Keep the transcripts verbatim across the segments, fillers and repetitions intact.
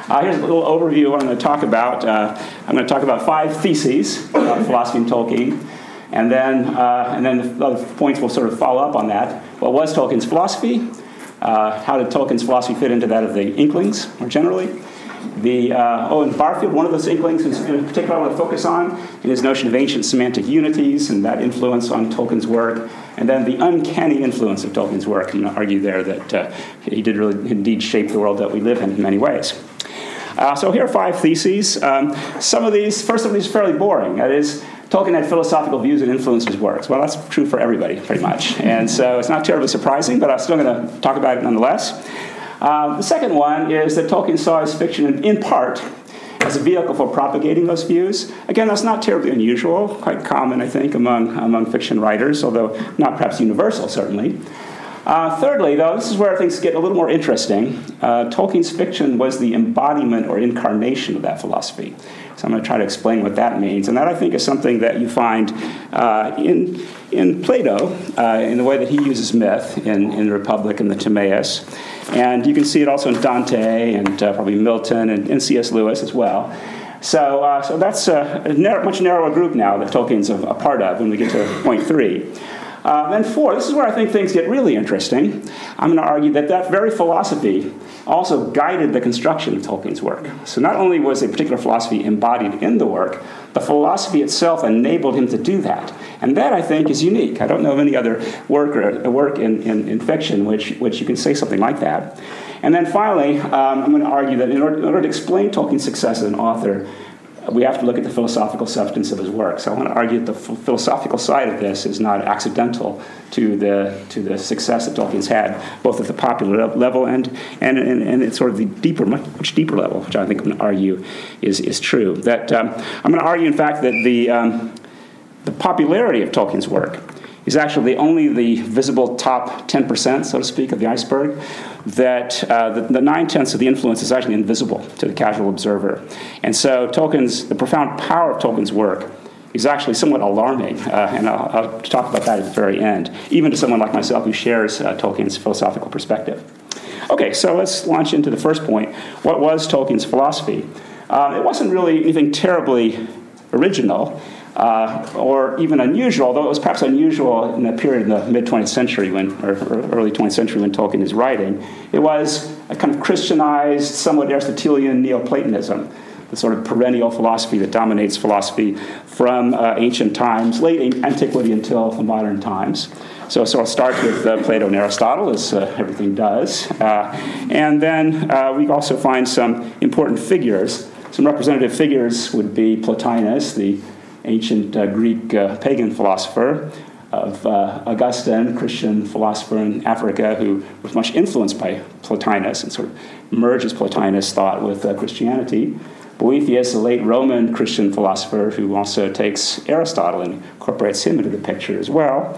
Uh, here's a little overview of what I'm going to talk about. Uh, I'm going to talk about five theses about philosophy and Tolkien, and then uh, and then the other points will sort of follow up on that. What was Tolkien's philosophy? Uh, how did Tolkien's philosophy fit into that of the Inklings, more generally? The uh, Owen Barfield, one of those Inklings in particular I want to focus on, in his notion of ancient semantic unities and that influence on Tolkien's work, and then the uncanny influence of Tolkien's work. I'm going to argue there that uh, he did really indeed shape the world that we live in in many ways. Uh, so here are five theses. Um, some of these, first of these, are fairly boring. That is, Tolkien had philosophical views that influenced his works. Well, that's true for everybody, pretty much. And so it's not terribly surprising, but I'm still going to talk about it nonetheless. Uh, the second one is that Tolkien saw his fiction in, in part as a vehicle for propagating those views. Again, that's not terribly unusual, quite common, I think, among, among fiction writers, although not perhaps universal, certainly. Uh, thirdly, though, this is where things get a little more interesting. Uh, Tolkien's fiction was the embodiment or incarnation of that philosophy. So I'm going to try to explain what that means. And that, I think, is something that you find uh, in, in Plato, uh, in the way that he uses myth in, in the Republic and the Timaeus. And you can see it also in Dante and uh, probably Milton and, and C S Lewis as well. So, uh, so that's a, a narrow, much narrower group now that Tolkien's a, a part of when we get to point three. Uh, then four, this is where I think things get really interesting. I'm going to argue that that very philosophy also guided the construction of Tolkien's work. So not only was a particular philosophy embodied in the work, the philosophy itself enabled him to do that. And that, I think, is unique. I don't know of any other work or work in, in, in fiction which, which you can say something like that. And then finally, um, I'm going to argue that in order, in order to explain Tolkien's success as an author, we have to look at the philosophical substance of his work. So I want to argue that the f- philosophical side of this is not accidental to the to the success that Tolkien's had, both at the popular level and and and, and it's sort of the deeper, much, much deeper level, which I think I'm going to argue is is true. That um, I'm going to argue, in fact, that the um, the popularity of Tolkien's work is actually only the visible top ten percent, so to speak, of the iceberg, that uh, the, the nine-tenths of the influence is actually invisible to the casual observer. And so Tolkien's, the profound power of Tolkien's work is actually somewhat alarming, uh, and I'll, I'll talk about that at the very end, even to someone like myself who shares uh, Tolkien's philosophical perspective. Okay, so let's launch into the first point. What was Tolkien's philosophy? Uh, it wasn't really anything terribly original, Uh, or even unusual, although it was perhaps unusual in a period in the mid-twentieth century, when, or, or early twentieth century when Tolkien is writing. It was a kind of Christianized, somewhat Aristotelian Neoplatonism, the sort of perennial philosophy that dominates philosophy from uh, ancient times, late antiquity until the modern times. So, so I'll start with uh, Plato and Aristotle, as uh, everything does. Uh, and then uh, we also find some important figures. Some representative figures would be Plotinus, the ancient uh, Greek uh, pagan philosopher, of uh, Augustine, Christian philosopher in Africa, who was much influenced by Plotinus and sort of merges Plotinus thought with uh, Christianity. Boethius, a late Roman Christian philosopher, who also takes Aristotle and incorporates him into the picture as well.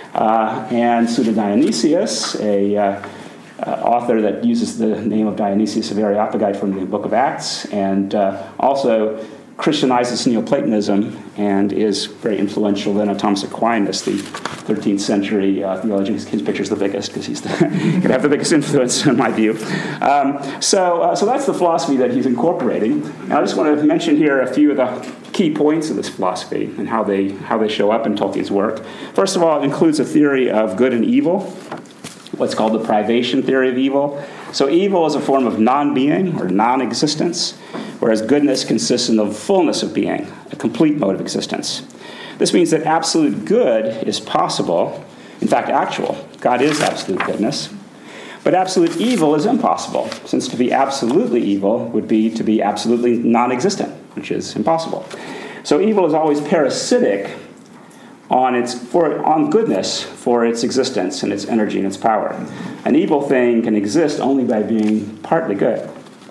Uh, and Pseudo-Dionysius, a uh, uh, author that uses the name of Dionysius of Areopagite from the Book of Acts, and uh, also Christianizes Neoplatonism and is very influential then on Thomas Aquinas, the thirteenth century uh, theologian. His picture's the biggest because he's going to have the biggest influence in my view. Um, so, uh, so that's the philosophy that he's incorporating. And I just want to mention here a few of the key points of this philosophy and how they how they show up in Tolkien's work. First of all, it includes a theory of good and evil, what's called the privation theory of evil. So evil is a form of non-being or non-existence, whereas goodness consists in the fullness of being, a complete mode of existence. This means that absolute good is possible, in fact, actual. God is absolute goodness. But absolute evil is impossible, since to be absolutely evil would be to be absolutely non-existent, which is impossible. So evil is always parasitic on its for on goodness for its existence and its energy and its power. An evil thing can exist only by being partly good.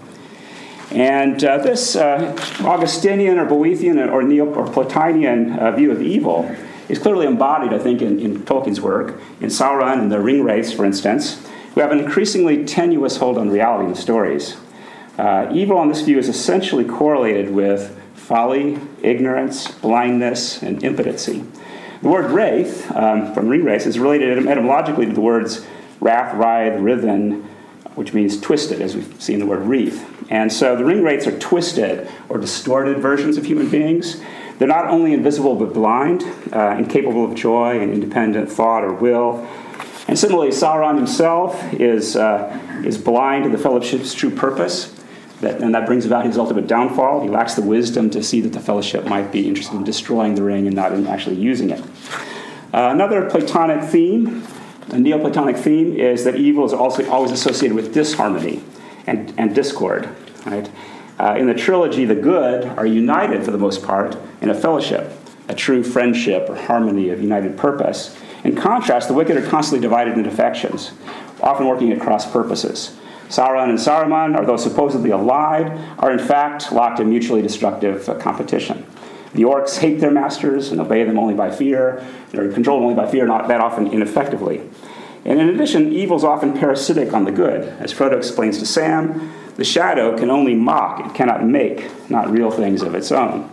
And uh, this uh, Augustinian or Boethian or Neo or Plotinian uh, view of evil is clearly embodied, I think, in, in Tolkien's work, in Sauron and the Ring Wraiths, for instance, who have an increasingly tenuous hold on reality in the stories. Uh, evil on this view is essentially correlated with folly, ignorance, blindness, and impotency. The word wraith, um, from Ring Wraiths, is related etymologically to the words wrath, writhe, writhen, which means twisted, as we've seen the word wreath. And so the ring wraiths are twisted or distorted versions of human beings. They're not only invisible but blind, uh, incapable of joy and independent thought or will. And similarly, Sauron himself is, uh, is blind to the Fellowship's true purpose, that, and that brings about his ultimate downfall. He lacks the wisdom to see that the Fellowship might be interested in destroying the ring and not in actually using it. Uh, another Platonic theme, a Neoplatonic theme, is that evil is also always associated with disharmony and, and discord. Right? Uh, in the trilogy, the good are united for the most part in a fellowship, a true friendship or harmony of united purpose. In contrast, the wicked are constantly divided into factions, often working at cross purposes. Sauron and Saruman, or those supposedly allied, are in fact locked in mutually destructive uh, competition. The orcs hate their masters and obey them only by fear. They're controlled only by fear, not that often ineffectively. And in addition, evil is often parasitic on the good. As Frodo explains to Sam, the shadow can only mock, it cannot make, not real things of its own.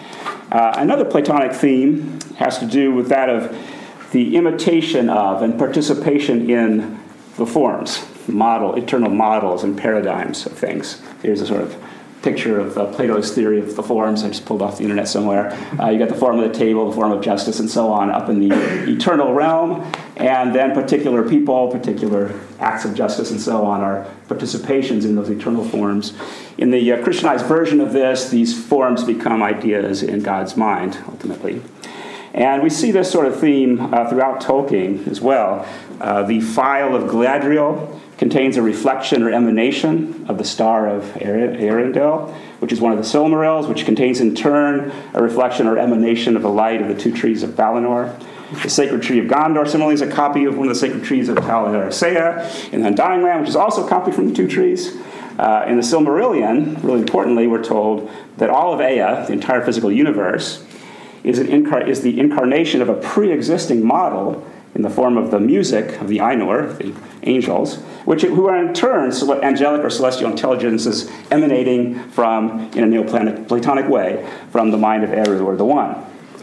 Uh, another Platonic theme has to do with that of the imitation of and participation in the forms, model, eternal models and paradigms of things. Here's a sort of picture of uh, Plato's theory of the forms. I just pulled off the internet somewhere. Uh, you got the form of the table, the form of justice, and so on up in the eternal realm. And then particular people, particular acts of justice, and so on are participations in those eternal forms. In the uh, Christianized version of this, these forms become ideas in God's mind, ultimately. And we see this sort of theme uh, throughout Tolkien as well. Uh, the Phial of Galadriel contains a reflection or emanation of the Star of Eärendil, which is one of the Silmarils, which contains in turn a reflection or emanation of the light of the two trees of Valinor. The Sacred Tree of Gondor similarly is a copy of one of the sacred trees of Tal Eressëa in the Undying Land, which is also a copy from the two trees. Uh, in the Silmarillion, really importantly, we're told that all of Ea, the entire physical universe, is, an incar- is the incarnation of a pre-existing model in the form of the music of the Ainur, the angels, which who are in turn angelic or celestial intelligences emanating from, in a Neoplatonic way, from the mind of Eru, or the One.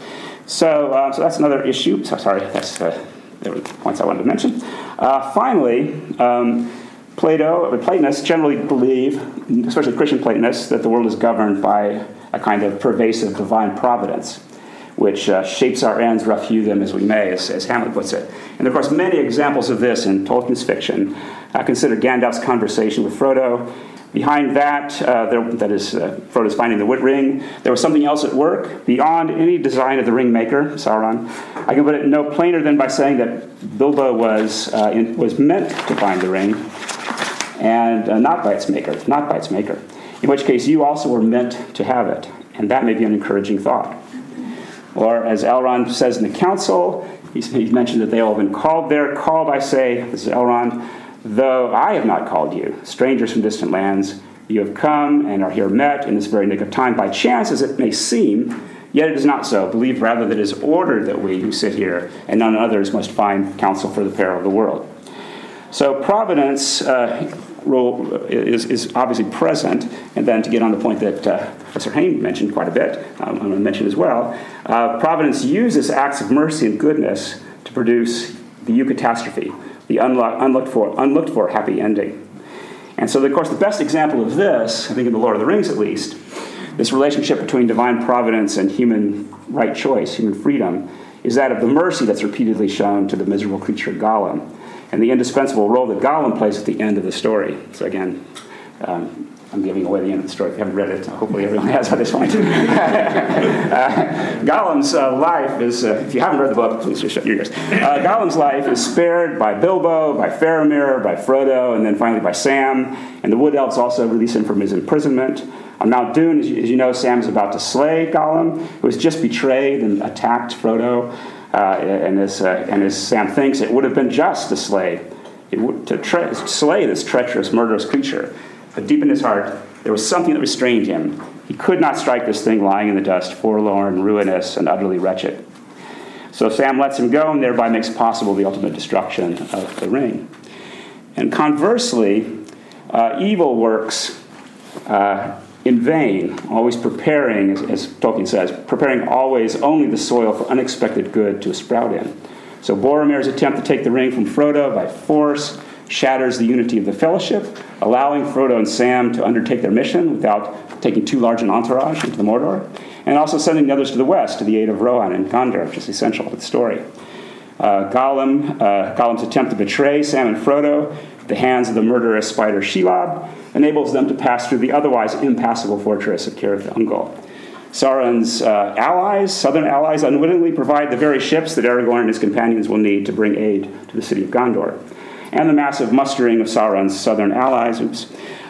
So, uh, so that's another issue. So, sorry, that's uh, there were the points I wanted to mention. Uh, finally, um, Plato, or Platonists generally believe, especially Christian Platonists, that the world is governed by a kind of pervasive divine providence, which uh, shapes our ends, rough hew them as we may, as, as Hamlet puts it. And of course, many examples of this in Tolkien's fiction. Uh, consider Gandalf's conversation with Frodo. Behind that, uh, there, that is, uh, Frodo's finding the Wit Ring, there was something else at work beyond any design of the ring maker, Sauron. I can put it no plainer than by saying that Bilbo was uh, in, was meant to find the ring, and uh, not by its maker, not by its maker. In which case, you also were meant to have it, and that may be an encouraging thought. Or as Elrond says in the council, he's, he's mentioned that they all have been called there. Called, I say, this is Elrond, though I have not called you, strangers from distant lands, you have come and are here met in this very nick of time, by chance as it may seem, yet it is not so. Believe rather that it is ordered that we who sit here and none others must find counsel for the peril of the world. So providence uh, role is, is obviously present, and then to get on the point that uh, Professor Hain mentioned quite a bit, um, I'm going to mention as well, uh, providence uses acts of mercy and goodness to produce the eucatastrophe, the unlo- unlooked for, unlooked for happy ending. And so, of course, the best example of this, I think in The Lord of the Rings at least, this relationship between divine providence and human right choice, human freedom, is that of the mercy that's repeatedly shown to the miserable creature Gollum, and the indispensable role that Gollum plays at the end of the story. So again, um, I'm giving away the end of the story. If you haven't read it, hopefully everyone has by this point. uh, Gollum's uh, life is, uh, if you haven't read the book, please just shut your ears. Uh, Gollum's life is spared by Bilbo, by Faramir, by Frodo, and then finally by Sam. And the Wood Elves also release him from his imprisonment. On Mount Doom, as you, as you know, Sam is about to slay Gollum, who has just betrayed and attacked Frodo. Uh, and, as, uh, and as Sam thinks, it would have been just to slay, it would, to tre- slay this treacherous, murderous creature. But deep in his heart, there was something that restrained him. He could not strike this thing lying in the dust, forlorn, ruinous, and utterly wretched. So Sam lets him go, and thereby makes possible the ultimate destruction of the ring. And conversely, uh, evil works uh, in vain, always preparing, as, as Tolkien says, preparing always only the soil for unexpected good to sprout in. So Boromir's attempt to take the ring from Frodo by force shatters the unity of the fellowship, allowing Frodo and Sam to undertake their mission without taking too large an entourage into the Mordor, and also sending the others to the west to the aid of Rohan and Gondor, which is essential to the story. Uh, Gollum, uh, Gollum's attempt to betray Sam and Frodo at the hands of the murderous spider Shelob enables them to pass through the otherwise impassable fortress of Cirith Ungol. Sauron's uh, allies, southern allies, unwittingly provide the very ships that Aragorn and his companions will need to bring aid to the city of Gondor. And the massive mustering of Sauron's southern allies, oops,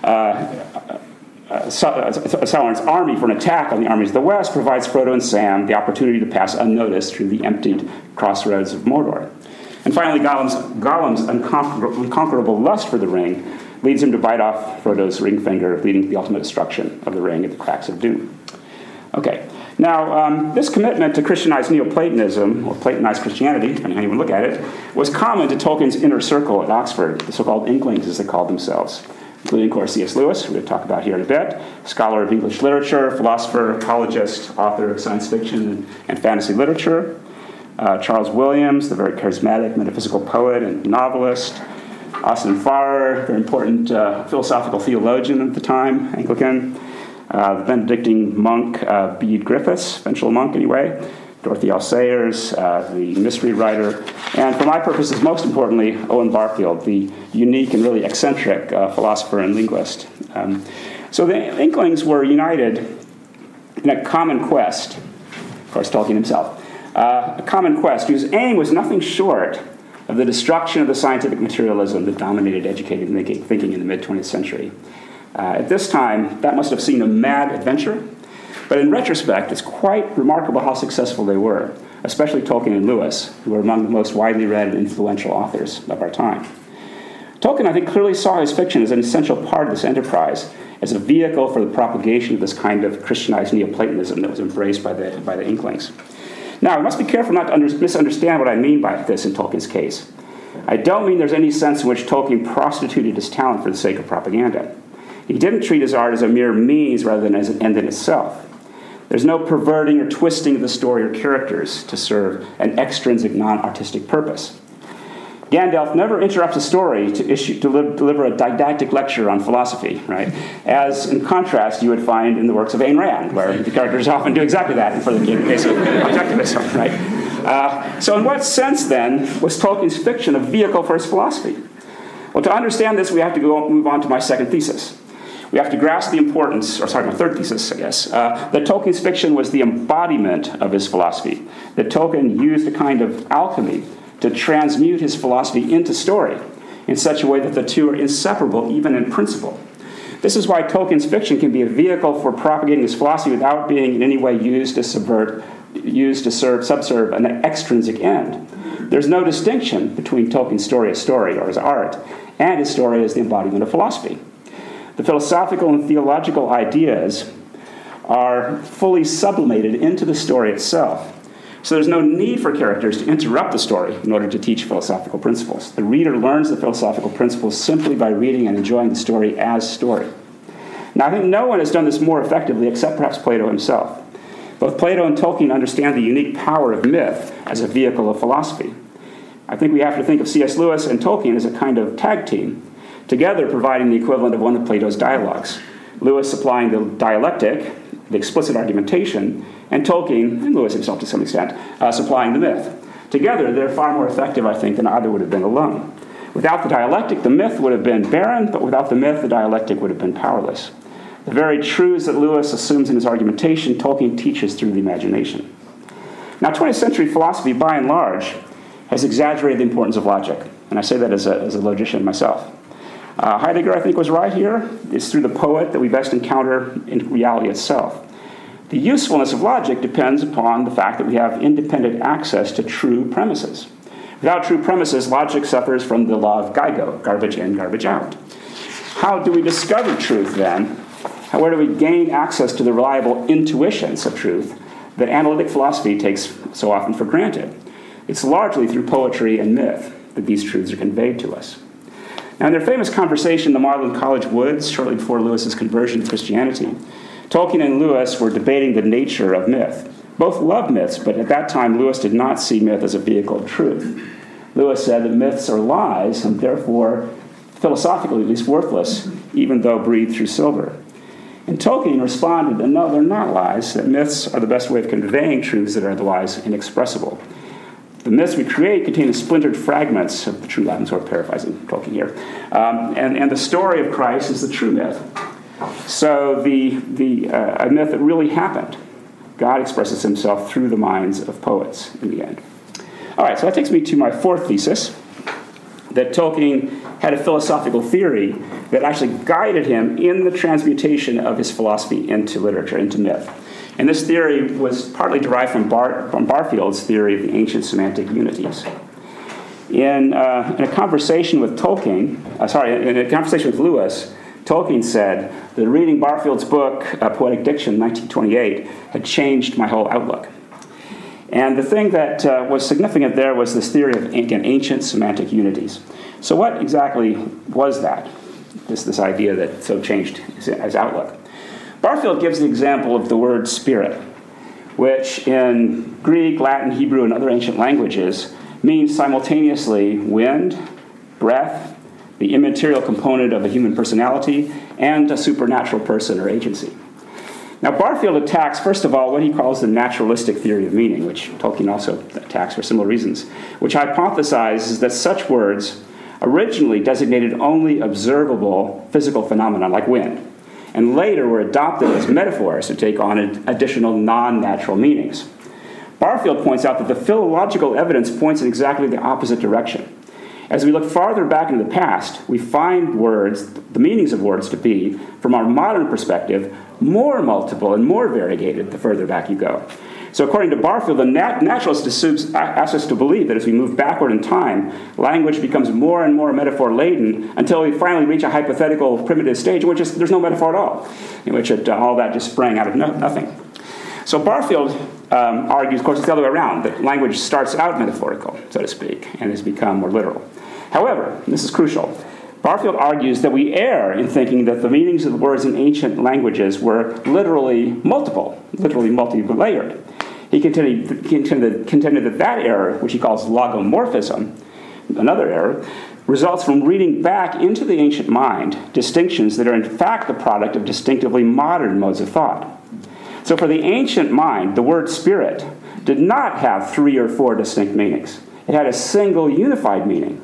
uh, uh, Sauron's army for an attack on the armies of the west provides Frodo and Sam the opportunity to pass unnoticed through the emptied crossroads of Mordor. And finally, Gollum's, Gollum's unconquer- unconquerable lust for the ring leads him to bite off Frodo's ring finger, leading to the ultimate destruction of the ring at the cracks of doom. Okay, now um, this commitment to Christianized Neoplatonism, or Platonized Christianity, depending on how you want to look at it, was common to Tolkien's inner circle at Oxford, the so-called Inklings, as they called themselves, including, of course, C S Lewis, who we'll talk about here in a bit, scholar of English literature, philosopher, apologist, author of science fiction and, and fantasy literature, uh, Charles Williams, the very charismatic metaphysical poet and novelist, Austin Farrer, very important uh, philosophical theologian at the time, Anglican, uh, the Benedictine monk uh, Bede Griffiths, eventual monk anyway, Dorothy L. Sayers, uh, the mystery writer, and for my purposes, most importantly, Owen Barfield, the unique and really eccentric uh, philosopher and linguist. Um, so the Inklings were united in a common quest, of course, Tolkien himself, uh, a common quest whose aim was nothing short of the destruction of the scientific materialism that dominated educated thinking in the mid-twentieth century. Uh, at this time, that must have seemed a mad adventure, but in retrospect, it's quite remarkable how successful they were, especially Tolkien and Lewis, who were among the most widely read and influential authors of our time. Tolkien, I think, clearly saw his fiction as an essential part of this enterprise, as a vehicle for the propagation of this kind of Christianized Neoplatonism that was embraced by the, by the Inklings. Now, we must be careful not to under, misunderstand what I mean by this in Tolkien's case. I don't mean there's any sense in which Tolkien prostituted his talent for the sake of propaganda. He didn't treat his art as a mere means rather than as an end in itself. There's no perverting or twisting of the story or characters to serve an extrinsic, non-artistic purpose. Gandalf never interrupts a story to, issue, to li- deliver a didactic lecture on philosophy, right? As, in contrast, you would find in the works of Ayn Rand, where the characters often do exactly that in the case of objectivism, right? Uh, so in what sense, then, was Tolkien's fiction a vehicle for his philosophy? Well, to understand this, we have to go move on to my second thesis. We have to grasp the importance, or sorry, my third thesis, I guess, uh, that Tolkien's fiction was the embodiment of his philosophy, that Tolkien used a kind of alchemy to transmute his philosophy into story in such a way that the two are inseparable, even in principle. This is why Tolkien's fiction can be a vehicle for propagating his philosophy without being in any way used to subvert, used to serve, subserve an extrinsic end. There's no distinction between Tolkien's story as story, or as art, and his story as the embodiment of philosophy. The philosophical and theological ideas are fully sublimated into the story itself. So there's no need for characters to interrupt the story in order to teach philosophical principles. The reader learns the philosophical principles simply by reading and enjoying the story as story. Now, I think no one has done this more effectively except perhaps Plato himself. Both Plato and Tolkien understand the unique power of myth as a vehicle of philosophy. I think we have to think of C S Lewis and Tolkien as a kind of tag team, together providing the equivalent of one of Plato's dialogues. Lewis supplying the dialectic, the explicit argumentation, and Tolkien, and Lewis himself to some extent, uh, supplying the myth. Together, they're far more effective, I think, than either would have been alone. Without the dialectic, the myth would have been barren, but without the myth, the dialectic would have been powerless. The very truths that Lewis assumes in his argumentation, Tolkien teaches through the imagination. Now, twentieth century philosophy, by and large, has exaggerated the importance of logic, and I say that as a, as a logician myself. Uh, Heidegger, I think, was right here. It's through the poet that we best encounter in reality itself. The usefulness of logic depends upon the fact that we have independent access to true premises. Without true premises, logic suffers from the law of GIGO, garbage in, garbage out. How do we discover truth, then? Where do we gain access to the reliable intuitions of truth that analytic philosophy takes so often for granted? It's largely through poetry and myth that these truths are conveyed to us. Now, in their famous conversation in the Magdalen College woods, shortly before Lewis's conversion to Christianity, Tolkien and Lewis were debating the nature of myth. Both loved myths, but at that time, Lewis did not see myth as a vehicle of truth. Lewis said that myths are lies, and therefore philosophically at least worthless, even though breathed through silver. And Tolkien responded that no, they're not lies, that myths are the best way of conveying truths that are otherwise inexpressible. The myths we create contain the splintered fragments of the true life. I'm sort of paraphrasing Tolkien here. Um, and, and the story of Christ is the true myth. So the, the uh, a myth that really happened. God expresses himself through the minds of poets in the end. All right, so that takes me to my fourth thesis, that Tolkien had a philosophical theory that actually guided him in the transmutation of his philosophy into literature, into myth. And this theory was partly derived from, Bar, from Barfield's theory of the ancient semantic unities. In, uh, in a conversation with Tolkien, uh, sorry, in a conversation with Lewis, Tolkien said that reading Barfield's book, uh, Poetic Diction, nineteen twenty-eight, had changed my whole outlook. And the thing that uh, was significant there was this theory of, again, ancient semantic unities. So what exactly was that, this, this idea that so changed his, his outlook? Barfield gives the example of the word spirit, which in Greek, Latin, Hebrew, and other ancient languages means simultaneously wind, breath, the immaterial component of a human personality, and a supernatural person or agency. Now, Barfield attacks, first of all, what he calls the naturalistic theory of meaning, which Tolkien also attacks for similar reasons, which hypothesizes that such words originally designated only observable physical phenomena like wind, and later were adopted as metaphors to take on additional non-natural meanings. Barfield points out that the philological evidence points in exactly the opposite direction. As we look farther back into the past, we find words, the meanings of words to be, from our modern perspective, more multiple and more variegated the further back you go. So according to Barfield, the nat- naturalist assumes, asks us to believe that as we move backward in time, language becomes more and more metaphor-laden until we finally reach a hypothetical primitive stage in which there's no metaphor at all, in which it, uh, all that just sprang out of no- nothing. So Barfield um, argues, of course, it's the other way around, that language starts out metaphorical, so to speak, and has become more literal. However, and this is crucial, Barfield argues that we err in thinking that the meanings of the words in ancient languages were literally multiple, literally multi-layered. He contended, contended, contended that that error, which he calls logomorphism, another error, results from reading back into the ancient mind distinctions that are in fact the product of distinctively modern modes of thought. So for the ancient mind, the word spirit did not have three or four distinct meanings. It had a single unified meaning,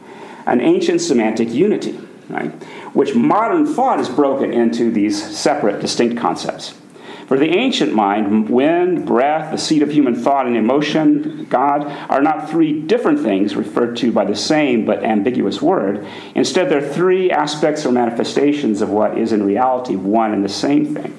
an ancient semantic unity, right, which modern thought has broken into these separate, distinct concepts. For the ancient mind, wind, breath, the seat of human thought and emotion, God, are not three different things referred to by the same but ambiguous word. Instead, they're three aspects or manifestations of what is in reality one and the same thing.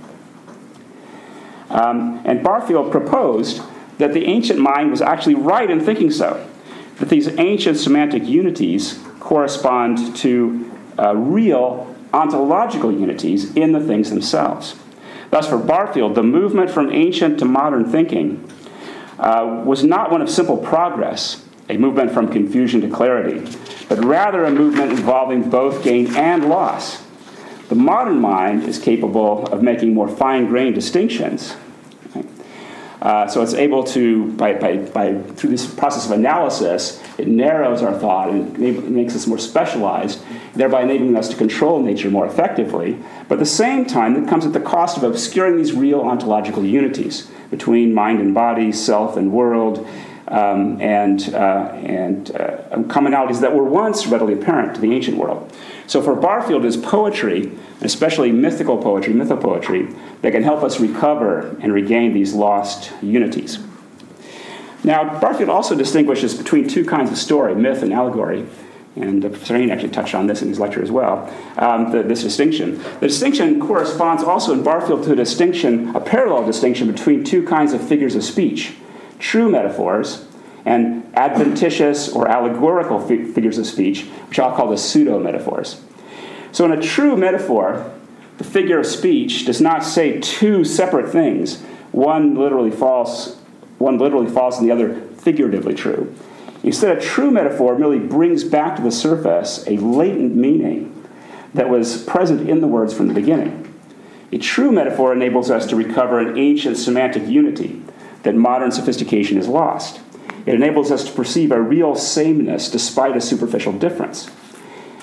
Um, and Barfield proposed that the ancient mind was actually right in thinking so, that these ancient semantic unities correspond to uh, real ontological unities in the things themselves. Thus, for Barfield, the movement from ancient to modern thinking uh, was not one of simple progress, a movement from confusion to clarity, but rather a movement involving both gain and loss. The modern mind is capable of making more fine-grained distinctions. Right? Uh, so it's able to, by, by, by through this process of analysis, it narrows our thought and it makes us more specialized, thereby enabling us to control nature more effectively. But at the same time, it comes at the cost of obscuring these real ontological unities between mind and body, self and world, um, and, uh, and uh, commonalities that were once readily apparent to the ancient world. So for Barfield, it's poetry, especially mythical poetry, mythopoetry, that can help us recover and regain these lost unities. Now, Barfield also distinguishes between two kinds of story, myth and allegory. And Professor Hayne actually touched on this in his lecture as well, um, the, this distinction. The distinction corresponds also in Barfield to a distinction, a parallel distinction between two kinds of figures of speech, true metaphors and adventitious or allegorical fi- figures of speech, which I'll call the pseudo-metaphors. So in a true metaphor, the figure of speech does not say two separate things, one literally false, one literally false and the other figuratively true. Instead, a true metaphor merely brings back to the surface a latent meaning that was present in the words from the beginning. A true metaphor enables us to recover an ancient semantic unity that modern sophistication has lost. It enables us to perceive a real sameness despite a superficial difference.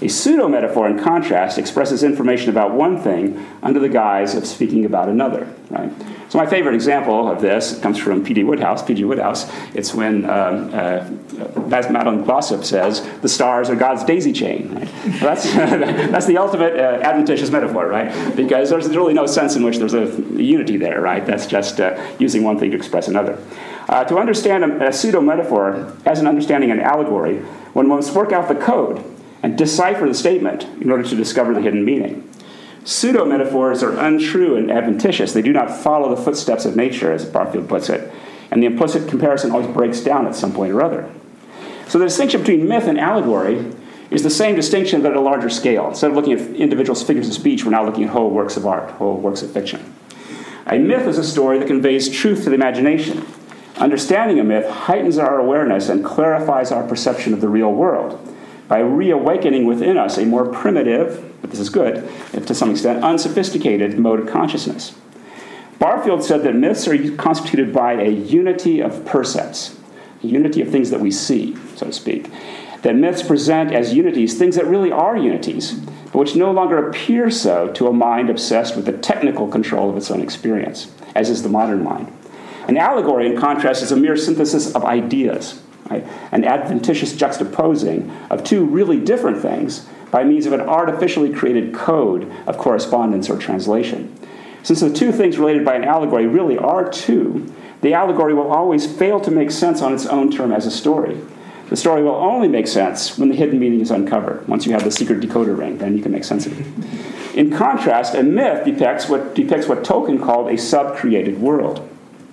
A pseudo-metaphor, in contrast, expresses information about one thing under the guise of speaking about another. Right? So my favorite example of this comes from P D Woodhouse, P G Woodhouse. It's when um, uh, as Madeline Glossop says, the stars are God's daisy chain. Right? Well, that's, that's the ultimate uh, adventitious metaphor, right? Because there's really no sense in which there's a unity there, right? That's just uh, using one thing to express another. Uh, to understand a, a pseudo-metaphor as an understanding an allegory, one must work out the code and decipher the statement in order to discover the hidden meaning. Pseudo-metaphors are untrue and adventitious. They do not follow the footsteps of nature, as Barfield puts it, and the implicit comparison always breaks down at some point or other. So the distinction between myth and allegory is the same distinction but at a larger scale. Instead of looking at individual figures of speech, we're now looking at whole works of art, whole works of fiction. A myth is a story that conveys truth to the imagination. Understanding a myth heightens our awareness and clarifies our perception of the real world by reawakening within us a more primitive, but this is good, to some extent, unsophisticated mode of consciousness. Barfield said that myths are constituted by a unity of percepts, a unity of things that we see, so to speak. That myths present as unities things that really are unities, but which no longer appear so to a mind obsessed with the technical control of its own experience, as is the modern mind. An allegory, in contrast, is a mere synthesis of ideas, right? An adventitious juxtaposing of two really different things by means of an artificially created code of correspondence or translation. Since the two things related by an allegory really are two, the allegory will always fail to make sense on its own term as a story. The story will only make sense when the hidden meaning is uncovered. Once you have the secret decoder ring, then you can make sense of it. In contrast, a myth depicts what, depicts what Tolkien called a sub-created world.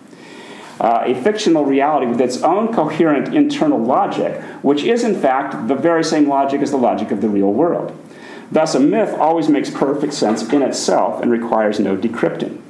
Uh, a fictional reality with its own coherent internal logic, which is in fact the very same logic as the logic of the real world. Thus, a myth always makes perfect sense in itself and requires no decrypting.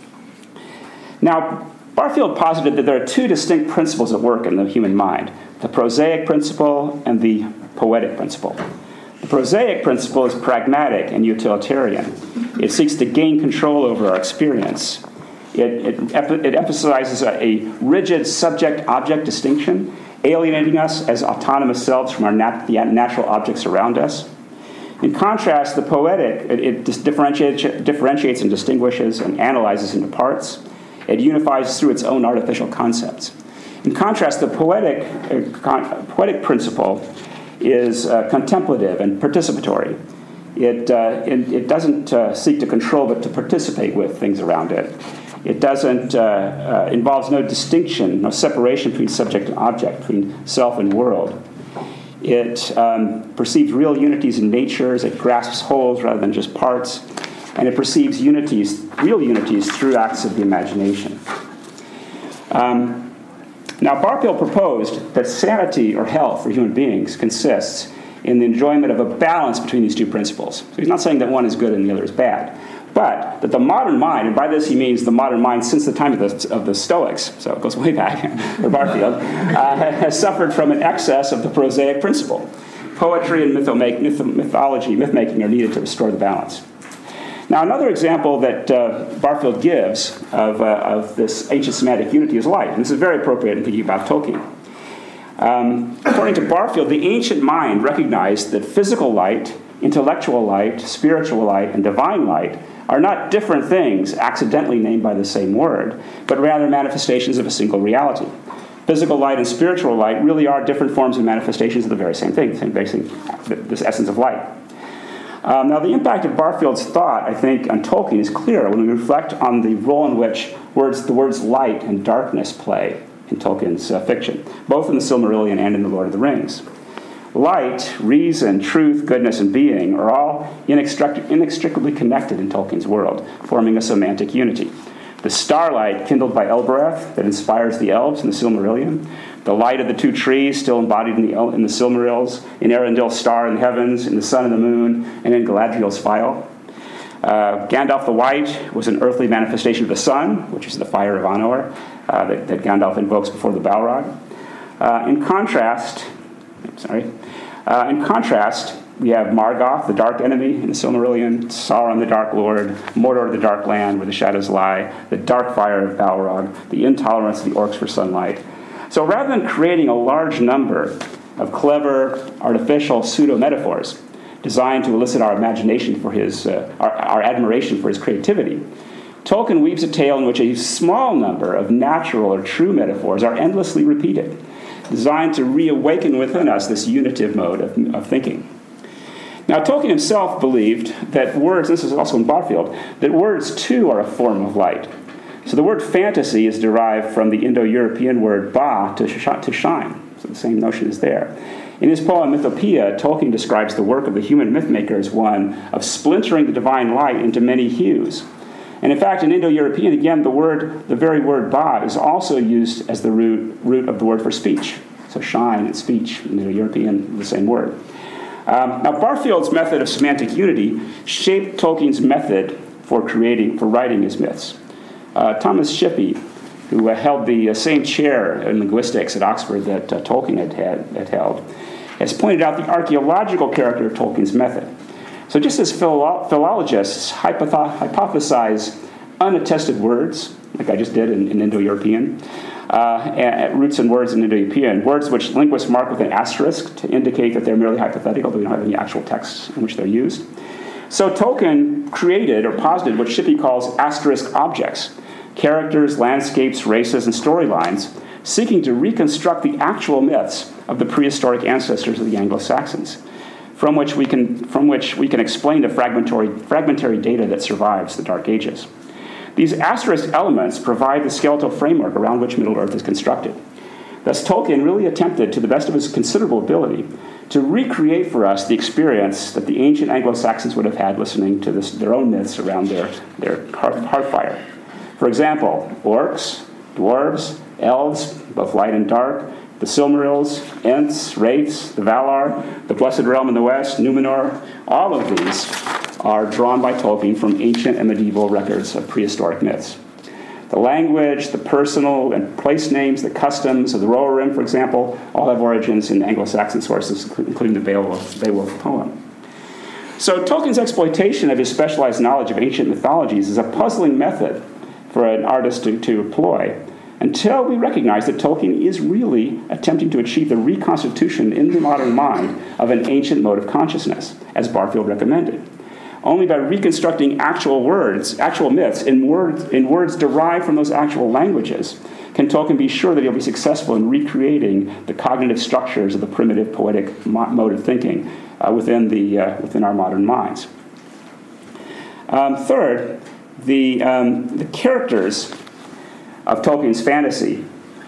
Now, Barfield posited that there are two distinct principles at work in the human mind, the prosaic principle and the poetic principle. The prosaic principle is pragmatic and utilitarian. It seeks to gain control over our experience. It, it, it emphasizes a, a rigid subject-object distinction, alienating us as autonomous selves from our nat- the natural objects around us. In contrast, the poetic, it, it differentiates, differentiates and distinguishes and analyzes into parts. It unifies through its own artificial concepts. In contrast, the poetic, uh, con- poetic principle is uh, contemplative and participatory. It, uh, it, it doesn't uh, seek to control, but to participate with things around it. It doesn't, uh, uh, involves no distinction, no separation between subject and object, between self and world. It um, perceives real unities in natures, it grasps wholes rather than just parts, and it perceives unities, real unities, through acts of the imagination. Um, now, Barfield proposed that sanity or health for human beings consists in the enjoyment of a balance between these two principles. So he's not saying that one is good and the other is bad, but that the modern mind, and by this he means the modern mind since the time of the, of the Stoics, so it goes way back for Barfield, uh, has suffered from an excess of the prosaic principle. Poetry and mythomake, myth, mythology, myth-making are needed to restore the balance. Now, another example that uh, Barfield gives of, uh, of this ancient semantic unity is light, and this is very appropriate in thinking about Tolkien. Um, according to Barfield, the ancient mind recognized that physical light, intellectual light, spiritual light, and divine light are not different things accidentally named by the same word, but rather manifestations of a single reality. Physical light and spiritual light really are different forms and manifestations of the very same thing, the same basic, this essence of light. Um, now, the impact of Barfield's thought, I think, on Tolkien is clear when we reflect on the role in which words, the words light and darkness play in Tolkien's uh, fiction, both in the Silmarillion and in The Lord of the Rings. Light, reason, truth, goodness, and being are all inextric- inextricably connected in Tolkien's world, forming a semantic unity. The starlight kindled by Elbereth that inspires the elves in the Silmarillion, the light of the two trees still embodied in the, El- in the Silmarils, in Arundel's star in the heavens, in the sun and the moon, and in Galadriel's phial. Uh, Gandalf the White was an earthly manifestation of the sun, which is the fire of Anor, uh, that, that Gandalf invokes before the Balrog. Uh, in contrast, sorry, uh, in contrast, we have Morgoth, the dark enemy in the Silmarillion, Sauron, the Dark Lord, Mordor, the Dark Land, where the shadows lie, the dark fire of Balrog, the intolerance of the orcs for sunlight. So rather than creating a large number of clever, artificial pseudo-metaphors, designed to elicit our imagination for his, uh, our, our admiration for his creativity, Tolkien weaves a tale in which a small number of natural or true metaphors are endlessly repeated, designed to reawaken within us this unitive mode of, of thinking. Now, Tolkien himself believed that words, this is also in Barfield, that words too are a form of light. So the word fantasy is derived from the Indo-European word ba, to, sh- to shine. So the same notion is there. In his poem Mythopoeia, Tolkien describes the work of the human mythmaker as one of splintering the divine light into many hues. And in fact, in Indo-European, again, the word, the very word ba is also used as the root, root of the word for speech. So shine and speech, in Indo-European, the same word. Um, now, Barfield's method of semantic unity shaped Tolkien's method for creating, for writing his myths. Uh, Thomas Shippey, who uh, held the uh, same chair in linguistics at Oxford that uh, Tolkien had, had, had held, has pointed out the archaeological character of Tolkien's method. So just as philo- philologists hypotho- hypothesize unattested words, like I just did in, in Indo-European, uh, and roots and words in Indo-European, words which linguists mark with an asterisk to indicate that they're merely hypothetical, but we don't have any actual texts in which they're used. So Tolkien created or posited what Shippey calls asterisk objects, characters, landscapes, races, and storylines, seeking to reconstruct the actual myths of the prehistoric ancestors of the Anglo-Saxons, from which we can, from which we can explain the fragmentary, fragmentary data that survives the Dark Ages. These asterisk elements provide the skeletal framework around which Middle-earth is constructed. Thus, Tolkien really attempted, to the best of his considerable ability, to recreate for us the experience that the ancient Anglo-Saxons would have had listening to this, their own myths around their, their hearth, hearth fire. For example, orcs, dwarves, elves, both light and dark, the Silmarils, Ents, Wraiths, the Valar, the Blessed Realm in the West, Numenor, all of these are drawn by Tolkien from ancient and medieval records of prehistoric myths. The language, the personal and place names, the customs of the Rohirrim, for example, all have origins in Anglo-Saxon sources, including the Beowulf, Beowulf poem. So Tolkien's exploitation of his specialized knowledge of ancient mythologies is a puzzling method for an artist to, to employ, until we recognize that Tolkien is really attempting to achieve the reconstitution in the modern mind of an ancient mode of consciousness, as Barfield recommended. Only by reconstructing actual words, actual myths, in words, in words derived from those actual languages, can Tolkien be sure that he'll be successful in recreating the cognitive structures of the primitive poetic mode of thinking uh, within, the, uh, within our modern minds. Um, third, the, um, the characters of Tolkien's fantasy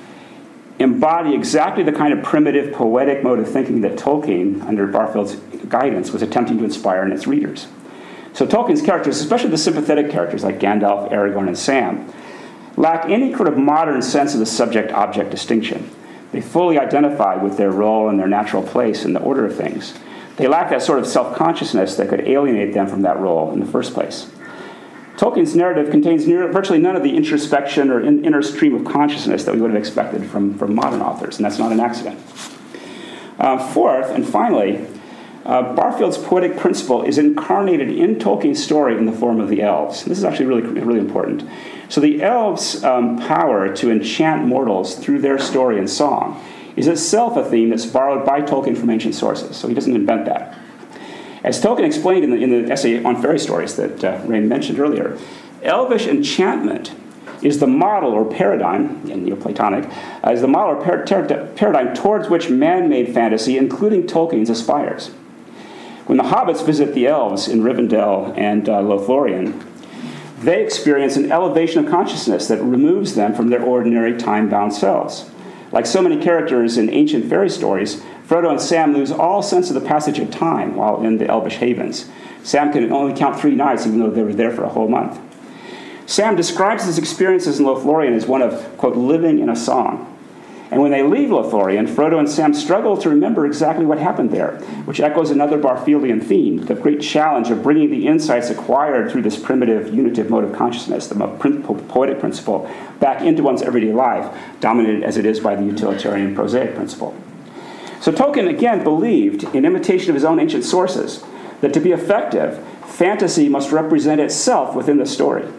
embody exactly the kind of primitive poetic mode of thinking that Tolkien, under Barfield's guidance, was attempting to inspire in its readers. So Tolkien's characters, especially the sympathetic characters like Gandalf, Aragorn, and Sam, lack any sort of modern sense of the subject-object distinction. They fully identify with their role and their natural place in the order of things. They lack that sort of self-consciousness that could alienate them from that role in the first place. Tolkien's narrative contains near, virtually none of the introspection or in, inner stream of consciousness that we would have expected from, from modern authors, and that's not an accident. Uh, fourth, and finally, uh, Barfield's poetic principle is incarnated in Tolkien's story in the form of the elves. This is actually really, really important. So the elves' um, power to enchant mortals through their story and song is itself a theme that's borrowed by Tolkien from ancient sources, so he doesn't invent that. As Tolkien explained in the, in the essay on fairy stories that uh, Ray mentioned earlier, elvish enchantment is the model or paradigm, in Neoplatonic, uh, is the model or par- ter- paradigm towards which man-made fantasy, including Tolkien's, aspires. When the hobbits visit the elves in Rivendell and uh, Lothlorien, they experience an elevation of consciousness that removes them from their ordinary time-bound selves. Like so many characters in ancient fairy stories, Frodo and Sam lose all sense of the passage of time while in the Elvish havens. Sam can only count three nights, even though they were there for a whole month. Sam describes his experiences in Lothlorien as one of, quote, living in a song. And when they leave Lothlorien, Frodo and Sam struggle to remember exactly what happened there, which echoes another Barfieldian theme, the great challenge of bringing the insights acquired through this primitive, unitive mode of consciousness, the poetic principle, back into one's everyday life, dominated as it is by the utilitarian prosaic principle. So Tolkien, again, believed, in imitation of his own ancient sources, that to be effective, fantasy must represent itself within the story.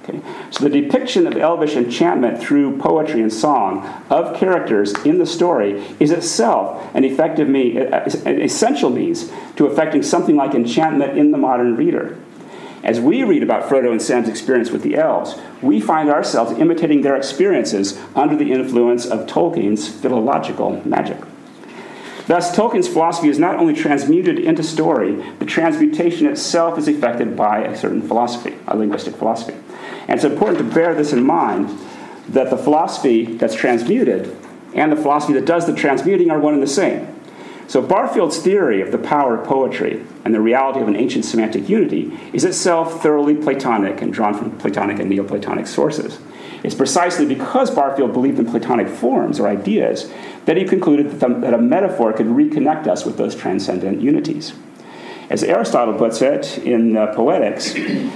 Okay? So the depiction of elvish enchantment through poetry and song of characters in the story is itself an effective means, an essential means to effecting something like enchantment in the modern reader. As we read about Frodo and Sam's experience with the elves, we find ourselves imitating their experiences under the influence of Tolkien's philological magic. Thus, Tolkien's philosophy is not only transmuted into story, the transmutation itself is effected by a certain philosophy, a linguistic philosophy. And it's important to bear this in mind, that the philosophy that's transmuted and the philosophy that does the transmuting are one and the same. So Barfield's theory of the power of poetry and the reality of an ancient semantic unity is itself thoroughly Platonic and drawn from Platonic and Neoplatonic sources. It's precisely because Barfield believed in Platonic forms or ideas that he concluded that, the, that a metaphor could reconnect us with those transcendent unities. As Aristotle puts it in uh, Poetics,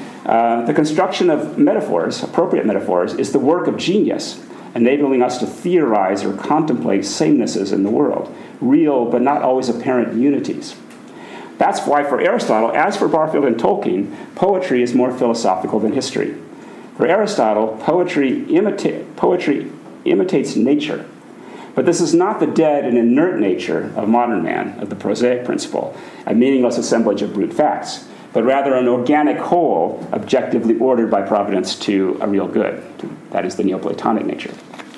uh, the construction of metaphors, appropriate metaphors, is the work of genius, enabling us to theorize or contemplate samenesses in the world, real but not always apparent unities. That's why for Aristotle, as for Barfield and Tolkien, poetry is more philosophical than history. For Aristotle, poetry, imita- poetry imitates nature. But this is not the dead and inert nature of modern man, of the prosaic principle, a meaningless assemblage of brute facts, but rather an organic whole, objectively ordered by providence to a real good. That is the Neoplatonic nature.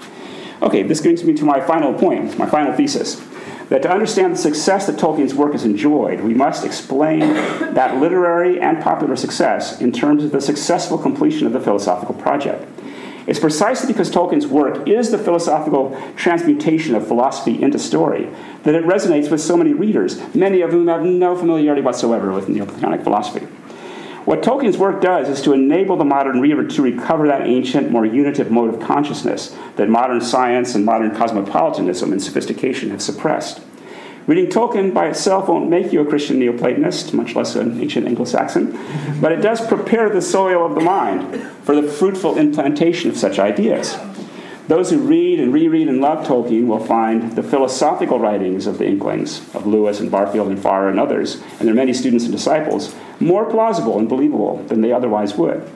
Okay, this brings me to my final point, my final thesis, that to understand the success that Tolkien's work has enjoyed, we must explain that literary and popular success in terms of the successful completion of the philosophical project. It's precisely because Tolkien's work is the philosophical transmutation of philosophy into story that it resonates with so many readers, many of whom have no familiarity whatsoever with Neoplatonic philosophy. What Tolkien's work does is to enable the modern reader to recover that ancient, more unitive mode of consciousness that modern science and modern cosmopolitanism and sophistication have suppressed. Reading Tolkien by itself won't make you a Christian Neoplatonist, much less an ancient Anglo-Saxon, but it does prepare the soil of the mind for the fruitful implantation of such ideas. Those who read and reread and love Tolkien will find the philosophical writings of the Inklings, of Lewis and Barfield and Farr and others, and their many students and disciples, more plausible and believable than they otherwise would.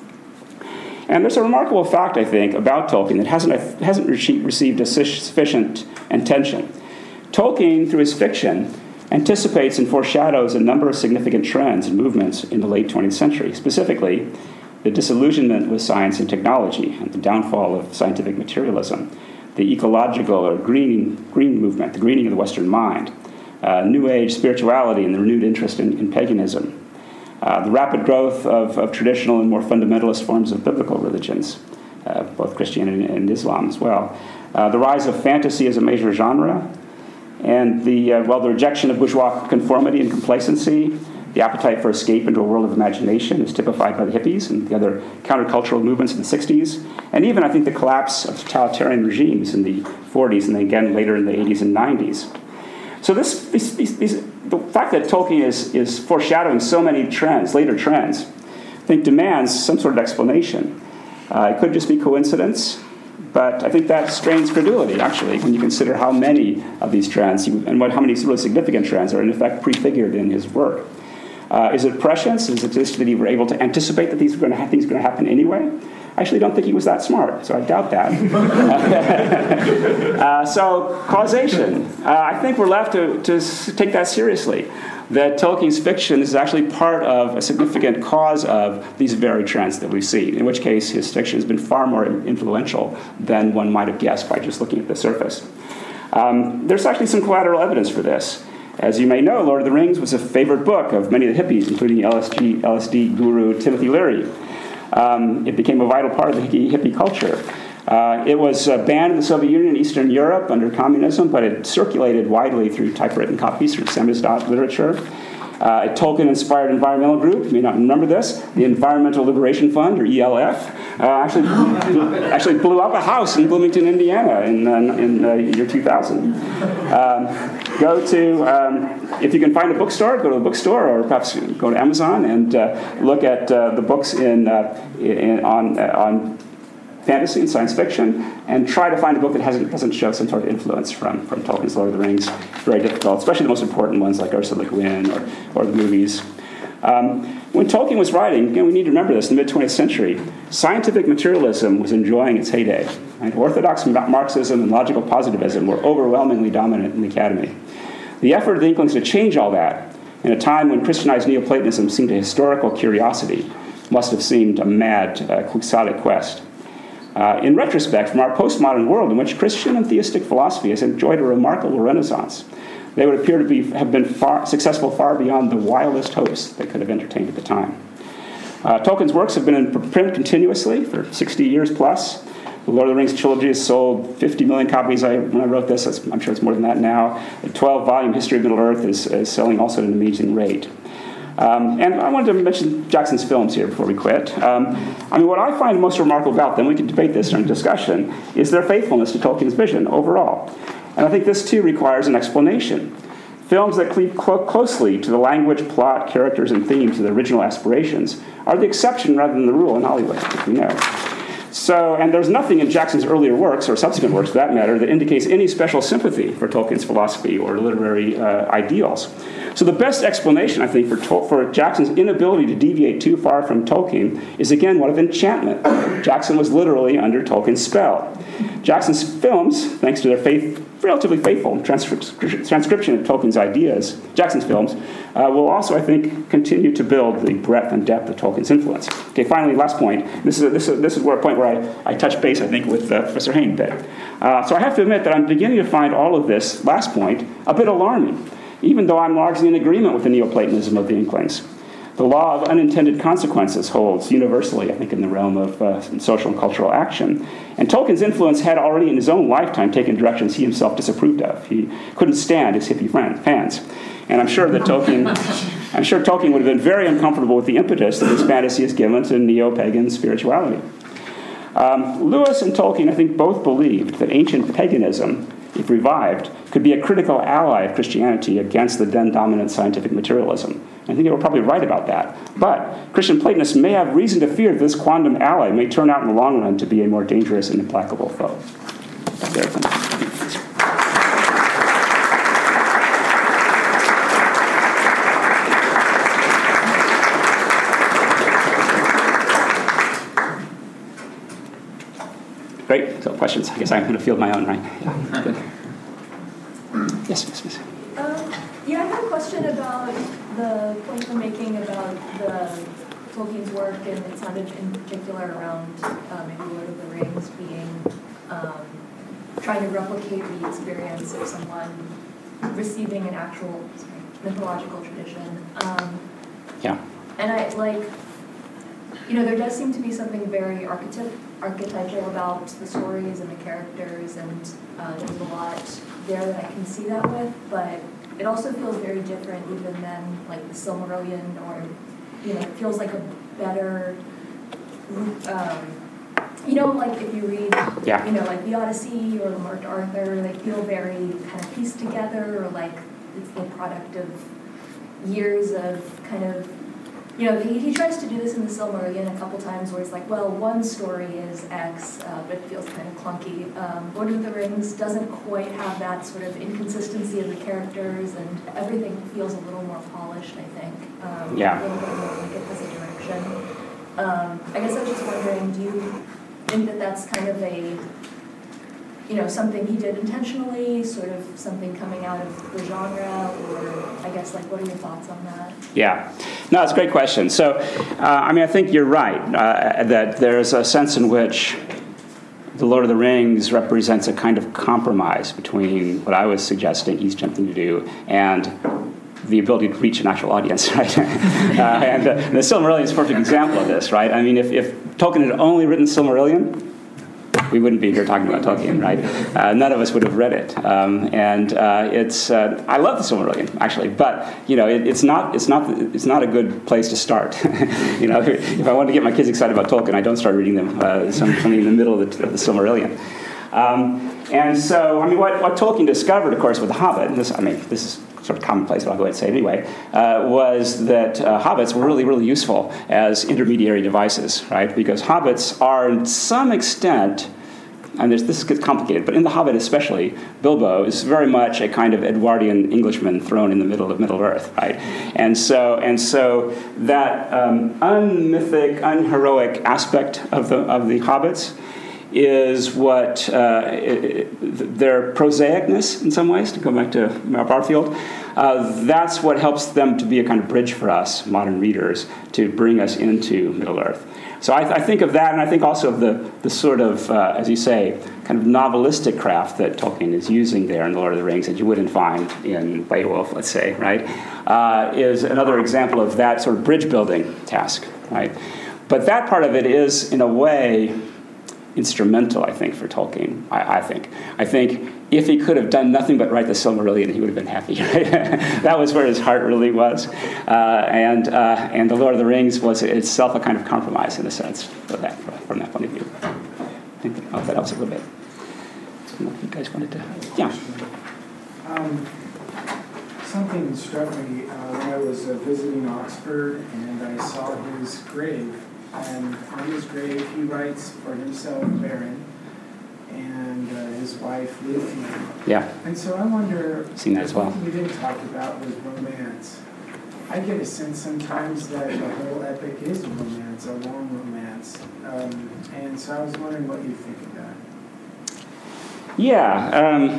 And there's a remarkable fact, I think, about Tolkien that hasn't, hasn't received a sufficient attention. Tolkien, through his fiction, anticipates and foreshadows a number of significant trends and movements in the late twentieth century, specifically the disillusionment with science and technology and the downfall of scientific materialism, the ecological or green, green movement, the greening of the Western mind, uh, New Age spirituality and the renewed interest in, in paganism, uh, the rapid growth of, of traditional and more fundamentalist forms of biblical religions, uh, both Christianity and Islam as well, uh, the rise of fantasy as a major genre, and the, uh, well, the rejection of bourgeois conformity and complacency, the appetite for escape into a world of imagination is typified by the hippies and the other countercultural movements in the sixties, and even, I think, the collapse of totalitarian regimes in the forties and then again later in the eighties and nineties. So this, these, these, these, the fact that Tolkien is, is foreshadowing so many trends, later trends, I think demands some sort of explanation. Uh, it could just be coincidence, but I think that strains credulity, actually, when you consider how many of these trends and what, how many really significant trends are, in effect, prefigured in his work. Uh, is it prescience? Is it just that he were able to anticipate that these were going to ha- things were going to happen anyway? I actually don't think he was that smart, so I doubt that. uh, so causation. Uh, I think we're left to, to take that seriously, that Tolkien's fiction is actually part of a significant cause of these very trends that we've seen, in which case his fiction has been far more influential than one might have guessed by just looking at the surface. Um, there's actually some collateral evidence for this. As you may know, Lord of the Rings was a favorite book of many of the hippies, including L S D, L S D guru Timothy Leary. Um, it became a vital part of the hippie culture. Uh, it was uh, banned in the Soviet Union and Eastern Europe under communism, but it circulated widely through typewritten copies, through samizdat literature. Uh, a Tolkien-inspired environmental group, you may not remember this, the Environmental Liberation Fund, or E L F, uh, actually, actually blew up a house in Bloomington, Indiana in, uh, in uh, year two thousand. Um, go to, um, if you can find a bookstore, go to a bookstore, or perhaps go to Amazon and uh, look at uh, the books in, uh, in on, uh, on fantasy and science fiction, and try to find a book that hasn't, doesn't show some sort of influence from, from Tolkien's Lord of the Rings. Very difficult, especially the most important ones like Ursula Le Guin or, or the movies. Um, when Tolkien was writing, again, we need to remember this, in the mid-twentieth century, scientific materialism was enjoying its heyday. Right? Orthodox Marxism and logical positivism were overwhelmingly dominant in the academy. The effort of the Inklings to change all that in a time when Christianized Neoplatonism seemed a historical curiosity must have seemed a mad, uh, quixotic quest. Uh, in retrospect, from our postmodern world in which Christian and theistic philosophy has enjoyed a remarkable renaissance, they would appear to be, have been far, successful far beyond the wildest hopes they could have entertained at the time. Uh, Tolkien's works have been in print continuously for sixty years plus. The Lord of the Rings trilogy has sold fifty million copies. I, when I wrote this, I'm sure it's more than that now. The twelve-volume History of Middle-earth is, is selling also at an amazing rate. Um, and I wanted to mention Jackson's films here before we quit. Um, I mean, what I find most remarkable about them, we can debate this during discussion, is their faithfulness to Tolkien's vision overall. And I think this, too, requires an explanation. Films that cleave clo- closely to the language, plot, characters, and themes of the original aspirations are the exception rather than the rule in Hollywood, as we know. So, and there's nothing in Jackson's earlier works, or subsequent works for that matter, that indicates any special sympathy for Tolkien's philosophy or literary uh, ideals. So the best explanation, I think, for, Tol- for Jackson's inability to deviate too far from Tolkien is, again, one of enchantment. Jackson was literally under Tolkien's spell. Jackson's films, thanks to their faith, relatively faithful transcri- transcription of Tolkien's ideas, Jackson's films, uh, will also, I think, continue to build the breadth and depth of Tolkien's influence. Okay, finally, last point. This is a, this is, this is where a point where I, I touch base, I think, with uh, Professor Hayne a bit. Uh, so I have to admit that I'm beginning to find all of this last point a bit alarming, even though I'm largely in agreement with the Neoplatonism of the Inklings. The law of unintended consequences holds universally, I think, in the realm of uh, social and cultural action. And Tolkien's influence had already in his own lifetime taken directions he himself disapproved of. He couldn't stand his hippie friend, fans. And I'm sure that Tolkien, I'm sure Tolkien would have been very uncomfortable with the impetus that his fantasy has given to neo-pagan spirituality. Um, Lewis and Tolkien, I think, both believed that ancient paganism, if revived, could be a critical ally of Christianity against the then-dominant scientific materialism. I think they were probably right about that. But Christian Platonists may have reason to fear that this quantum ally may turn out in the long run to be a more dangerous and implacable foe. There, Great. So questions? I guess I'm going to field my own, right? Yeah. Good. Yes, yes, yes. Um, yeah, I had a question about the point you're making about the Tolkien's work, and it sounded in particular around uh, maybe Lord of the Rings being um, trying to replicate the experience of someone receiving an actual sorry, mythological tradition. Um, yeah. And I like, you know, there does seem to be something very archetyp- archetypal about the stories and the characters, and uh, there's a lot there that I can see that with, but it also feels very different even than like the Silmarillion, or, you know, it feels like a better, um, you know, like if you read, yeah. you know, like the Odyssey or Mark Arthur, they feel very kind of pieced together, or like it's the product of years of kind of, you know, he, he tries to do this in the Silmarillion a couple times where it's like, well, one story is X, uh, but it feels kind of clunky. Um, Lord of the Rings doesn't quite have that sort of inconsistency of the characters, and everything feels a little more polished, I think. Um, yeah. A little bit more like it has a direction. Um, I guess I was just wondering, do you think that that's kind of a, you know, something he did intentionally, sort of something coming out of the genre, or I guess, like, what are your thoughts on that? Yeah. No, it's a great question. So, uh, I mean, I think you're right, uh, that there's a sense in which The Lord of the Rings represents a kind of compromise between what I was suggesting he's attempting to do and the ability to reach an actual audience, right? uh, and uh, the Silmarillion is a perfect example of this, right? I mean, if, if Tolkien had only written Silmarillion, we wouldn't be here talking about Tolkien, right? Uh, none of us would have read it, um, and uh, it's. Uh, I love the Silmarillion, actually, but you know, it, it's not. It's not. It's not a good place to start. You know, if I want to get my kids excited about Tolkien, I don't start reading them uh, something in the middle of the, of the Silmarillion. Um, and so, I mean, what, what Tolkien discovered, of course, with The Hobbit, and this, I mean, this is sort of commonplace, but I'll go ahead and say it anyway, uh, was that uh, hobbits were really, really useful as intermediary devices, right? Because hobbits are, in some extent, and there's, this gets complicated, but in The Hobbit especially, Bilbo is very much a kind of Edwardian Englishman thrown in the middle of Middle-earth, right? And so, and so that um, unmythic, unheroic aspect of the of the Hobbits is what uh, it, it, their prosaicness, in some ways, to go back to Barfield, uh, that's what helps them to be a kind of bridge for us, modern readers, to bring us into Middle-earth. So I, th- I think of that, and I think also of the, the sort of, uh, as you say, kind of novelistic craft that Tolkien is using there in The Lord of the Rings that you wouldn't find in Beowulf, let's say, right, uh, is another example of that sort of bridge-building task, right? But that part of it is, in a way, instrumental, I think, for Tolkien, I, I think. I think if he could have done nothing but write the Silmarillion, he would have been happy. Right? That was where his heart really was. Uh, and uh, and The Lord of the Rings was itself a kind of compromise, in a sense, for that, from that point of view. I think that, oh, that helps a little bit. I don't know if you guys wanted to... Yeah. Um, something struck me uh, when I was uh, visiting Oxford, and I saw his grave. And on his grave, he writes for himself, Baron, and uh, his wife, Luthien. Yeah. And so I wonder, seen that as well. What we didn't talk about was romance. I get a sense sometimes that the whole epic is a romance, a long romance. Um, and so I was wondering what you think of that. Yeah. Um,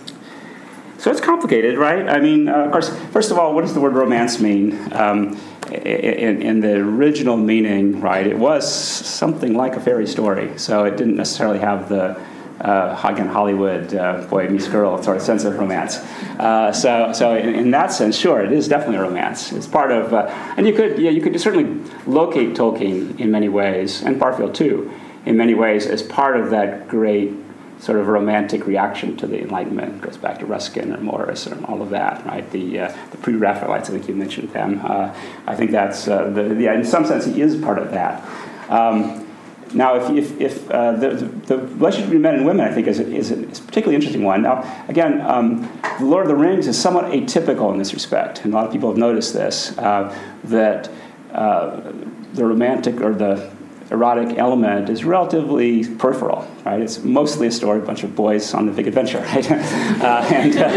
so it's complicated, right? I mean, uh, of course, first of all, what does the word romance mean? Um, In, in the original meaning, right, it was something like a fairy story. So it didn't necessarily have the, uh, again, Hollywood uh, boy meets girl sort of sense of romance. Uh, so, so in, in that sense, sure, it is definitely a romance. It's part of, uh, and you could, yeah, you could certainly locate Tolkien in many ways, and Barfield too, in many ways, as part of that great sort of romantic reaction to the Enlightenment. It goes back to Ruskin or Morris or all of that, right? The uh, the pre-Raphaelites, I think you mentioned them. Uh, I think that's, uh, the, yeah, in some sense, he is part of that. Um, now, if, if, if uh, the, the relationship between men and women, I think, is a, is a, is a particularly interesting one. Now, again, um, The Lord of the Rings is somewhat atypical in this respect, and a lot of people have noticed this, uh, that uh, the romantic or the erotic element is relatively peripheral, right? It's mostly a story, a bunch of boys on the big adventure, right? uh, and uh,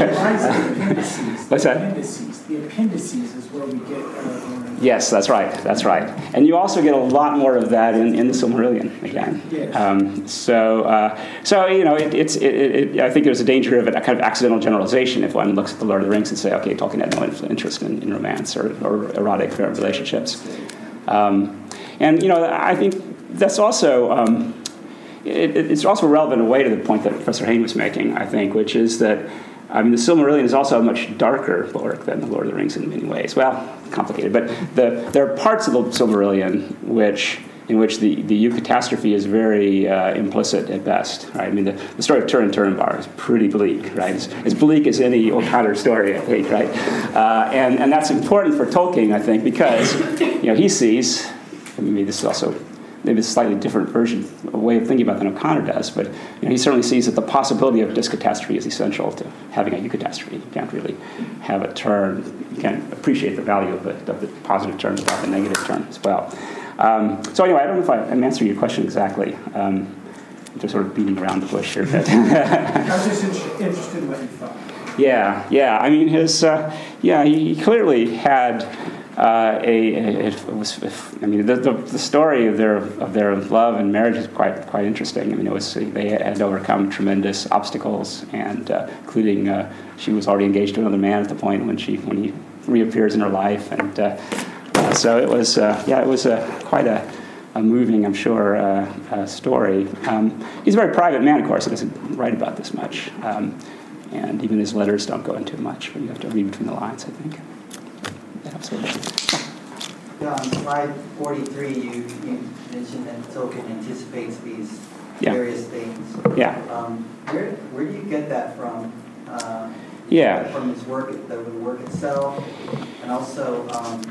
what's that? Appendices. The appendices is where we get. Uh, yes, that's right. That's right. And you also get a lot more of that in, in the Silmarillion again. Yes. Um, so, uh, so you know, it, it's. It, it, I think there's a danger of a kind of accidental generalization if one looks at the Lord of the Rings and say, okay, Tolkien had no interest in, in romance or, or erotic relationships. Um, And, you know, I think that's also, um, it, it's also relevant in a way to the point that Professor Hayne was making, I think, which is that, I mean, the Silmarillion is also a much darker work than The Lord of the Rings in many ways. Well, complicated, but the, there are parts of the Silmarillion which, in which the, the eucatastrophe is very uh, implicit at best, right? I mean, the, the story of Turin Turambar is pretty bleak, right? It's as bleak as any O'Connor story, I think, right? Uh, and, and that's important for Tolkien, I think, because, you know, he sees... Maybe this is also maybe a slightly different version, a way of thinking about it than O'Connor does, but you know, he certainly sees that the possibility of discatastrophe is essential to having a eucatastrophe. You can't really have a turn. You can't appreciate the value of, it, of the positive turn without the negative turn as well. Um, so anyway, I don't know if I, I'm answering your question exactly. Um, I'm just sort of beating around the bush here. But I was just interested, interested in what you thought. Yeah, yeah. I mean, his, uh, yeah, he clearly had... Uh, a, it was, I mean, the, the, the story of their of their love and marriage is quite quite interesting. I mean, it was they had overcome tremendous obstacles, and uh, including uh, she was already engaged to another man at the point when she when he reappears in her life, and uh, uh, so it was uh, yeah, it was a quite a, a moving, I'm sure, uh, uh, story. Um, he's a very private man, of course. He doesn't write about this much, um, and even his letters don't go into it much. But you have to read between the lines, I think. Absolutely. Yeah, on slide forty-three, you, you mentioned that Tolkien anticipates these yeah. various things. Yeah. Um, where where do you get that from? Uh, yeah. From his work, the, the work itself, and also, um,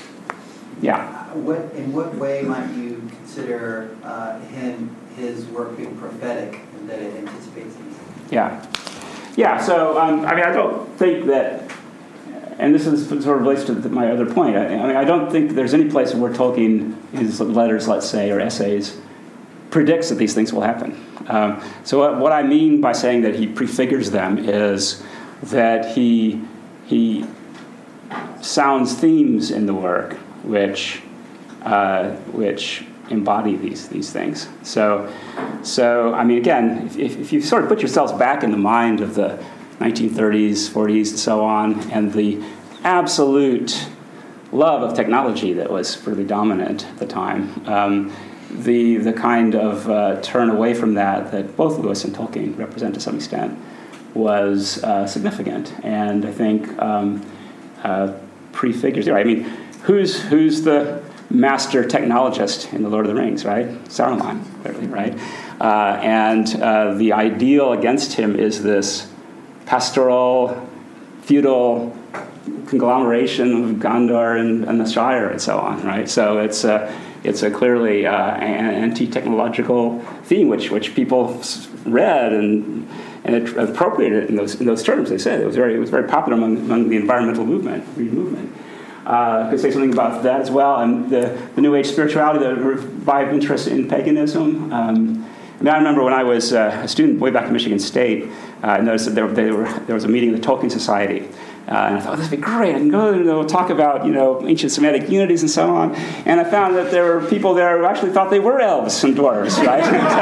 yeah. What in what way might you consider uh, him his work being prophetic and that it anticipates these? Yeah. Yeah. So um, I mean, I don't think that. And this is sort of relates to my other point. I, I mean, I don't think there's any place where Tolkien, his letters, let's say, or essays, predicts that these things will happen. Um, so what, what I mean by saying that he prefigures them is that he he sounds themes in the work which uh, which embody these these things. So so I mean, again, if, if you sort of put yourselves back in the mind of the nineteen thirties, forties, and so on, and the absolute love of technology that was really dominant at the time, um, the the kind of uh, turn away from that that both Lewis and Tolkien represent to some extent was uh, significant, and I think um, uh, prefigures. Right? I mean, who's who's the master technologist in the Lord of the Rings? Right, Saruman, clearly, right? Uh, and uh, the ideal against him is this pastoral, feudal conglomeration of Gondor and, and the Shire and so on, right? So it's a, it's a clearly uh, anti-technological theme, which which people read and and it appropriated in those in those terms. They said it was very it was very popular among, among the environmental movement, green movement. Uh, I could say something about that as well, and the, the New Age spirituality, the revived interest in paganism. Um, I mean, I remember when I was uh, a student way back in Michigan State, uh, I noticed that there, they were, there was a meeting of the Tolkien Society. Uh, and I thought, oh, this would be great. I can go and they'll talk about, you know, ancient Semitic unities and so on. And I found that there were people there who actually thought they were elves and dwarves, right?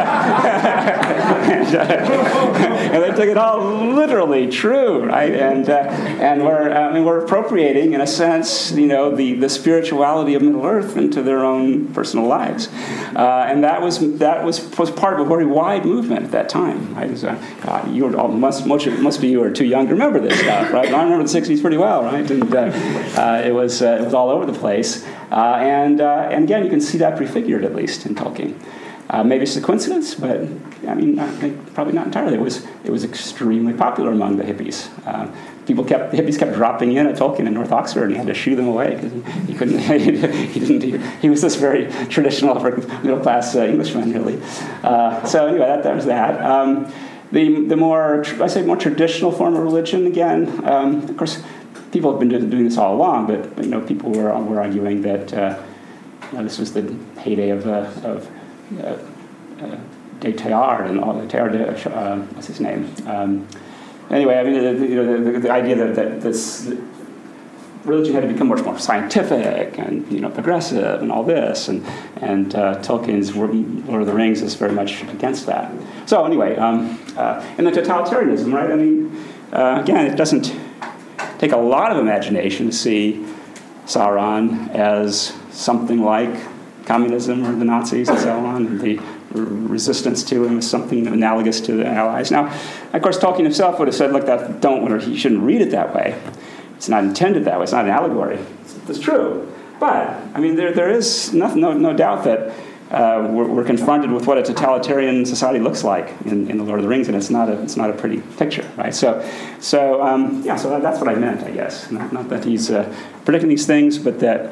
and, uh, and they took it all literally true, right? And uh, and we're I mean, we're appropriating, in a sense, you know, the, the spirituality of Middle Earth into their own personal lives. Uh, and that was that was was part of a very wide movement at that time. Right? Was, uh, God, you were all, most most of, most of you are too young to remember this stuff, right? But I remember the sixties pretty well, right? And uh, uh, it was uh, it was all over the place. Uh, and uh, and again, you can see that prefigured at least in Tolkien. Uh, maybe it's a coincidence, but I mean, I think probably not entirely. It was it was extremely popular among the hippies. Uh, people kept the hippies kept dropping in at Tolkien in North Oxford, and he had to shoo them away because he, he couldn't. he didn't. He, he was this very traditional middle class uh, Englishman, really. Uh, so anyway, that, that was that. Um, The, the more, I say, more traditional form of religion, again, um, of course, people have been doing this all along, but, you know, people were, were arguing that uh, you know, this was the heyday of, uh, of uh, uh, de Teilhard and all the Teilhard, uh, what's his name? Um, anyway, I mean, the, you know, the, the idea that, that this religion had to become much more scientific and, you know, progressive and all this, and and uh, Tolkien's Lord of the Rings is very much against that. So anyway, um, uh, and the totalitarianism, right? I mean, uh, again, it doesn't take a lot of imagination to see Sauron as something like communism or the Nazis and so on, and the resistance to him is something analogous to the Allies. Now, of course, Tolkien himself would have said, look, that don't, or he shouldn't read it that way. It's not intended that way. It's not an allegory. It's, it's true. But, I mean, there there is no, no, no doubt that uh, we're, we're confronted with what a totalitarian society looks like in, in The Lord of the Rings, and it's not a it's not a pretty picture, right? So, so um, yeah, so that, that's what I meant, I guess. Not, not that he's uh, predicting these things, but that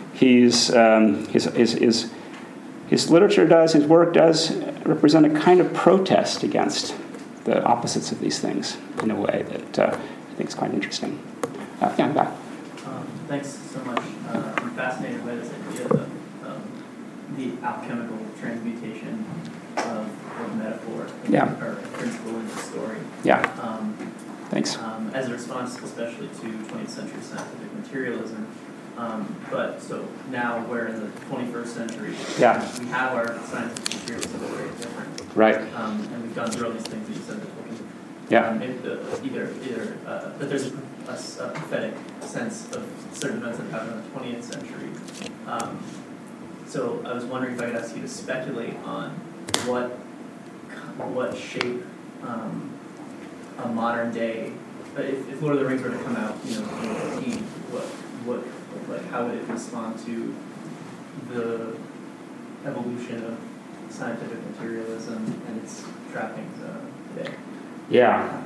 he's um, his, his, his, his literature does, his work does represent a kind of protest against the opposites of these things in a way that uh, I think is quite interesting. Uh, yeah, I'm back. Um, thanks so much. Uh, I'm fascinated by this idea of um, the alchemical transmutation of, of metaphor, Yeah. or principle in the story. Yeah. Um, Thanks. Um, as a response, especially to twentieth century scientific materialism. Um, but so now we're in the twenty-first century. Yeah. We have our scientific materialism very different. Right. Um, and we've gone through all these things that you said that Yeah. Um, it, uh, either, either uh, that there's a, a, a prophetic sense of certain events that happened in the twentieth century. Um, so I was wondering if I could ask you to speculate on what what shape um, a modern day, uh, if, if Lord of the Rings were to come out, you know, in twenty fifteen, what what like how would it respond to the evolution of scientific materialism and its trappings uh, today? Yeah.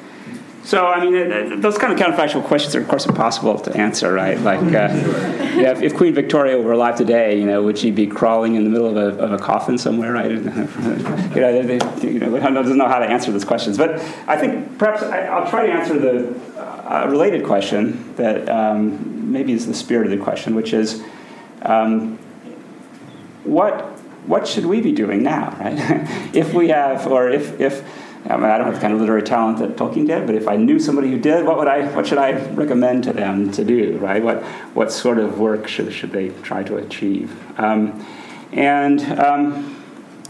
So, I mean, it, it, those kind of counterfactual questions are, of course, impossible to answer, right? Like, uh, yeah, if, if Queen Victoria were alive today, you know, would she be crawling in the middle of a, of a coffin somewhere, right? you know, they, they, you know, doesn't know how to answer those questions. But I think perhaps I, I'll try to answer the uh, related question that um, maybe is the spirit of the question, which is, um, what what should we be doing now, right? If we have, or if, if I mean, I don't have the kind of literary talent that Tolkien did, but if I knew somebody who did, what would I, what should I recommend to them to do, right? What, what sort of work should, should they try to achieve? Um, and, um,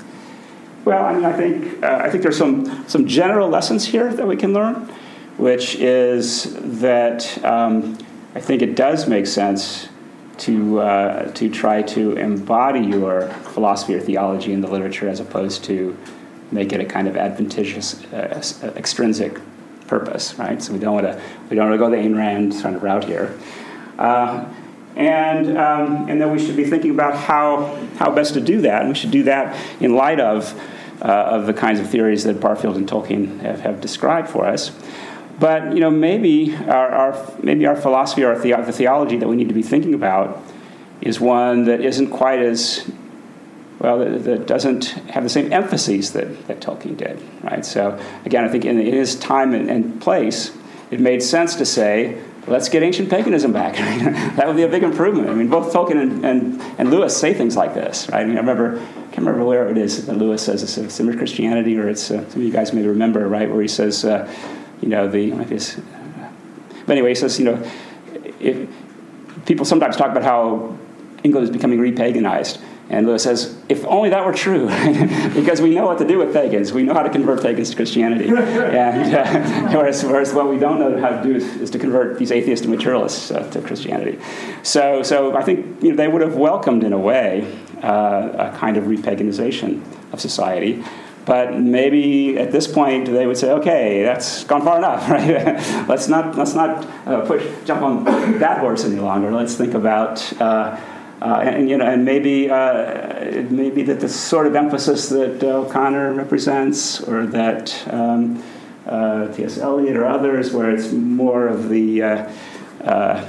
well, I mean, I think, uh, I think there's some, some general lessons here that we can learn, which is that um, I think it does make sense to uh, to try to embody your philosophy or theology in the literature as opposed to make it a kind of adventitious uh, extrinsic purpose, right? So we don't want to we don't want to go the Ayn Rand kind of route here, uh, and um, and then we should be thinking about how how best to do that, and we should do that in light of uh, of the kinds of theories that Barfield and Tolkien have, have described for us. But you know, maybe our, our maybe our philosophy or the, the theology that we need to be thinking about is one that isn't quite as well, that, that doesn't have the same emphases that, that Tolkien did, right? So again, I think in, in his time and, and place, it made sense to say, let's get ancient paganism back. That would be a big improvement. I mean, both Tolkien and, and, and Lewis say things like this, right? I mean, I remember, I can't remember where it is that Lewis says it's, it's in Christianity, or it's uh, some of you guys may remember, right, where he says. Uh, You know, the, his, but anyway, he says, you know, if people sometimes talk about how England is becoming repaganized. And Lewis says, if only that were true, because we know what to do with pagans. We know how to convert pagans to Christianity. And uh, whereas, whereas what we don't know how to do is, is to convert these atheists and materialists uh, to Christianity. So, so I think you know, they would have welcomed, in a way, uh, a kind of repaganization of society. But maybe at this point they would say, "Okay, that's gone far enough, right? let's not let's not uh, push jump on that horse any longer. Let's think about uh, uh, and you know, and maybe uh, maybe that the sort of emphasis that uh, O'Connor represents, or that um, uh, T S Eliot or others, where it's more of the uh, uh,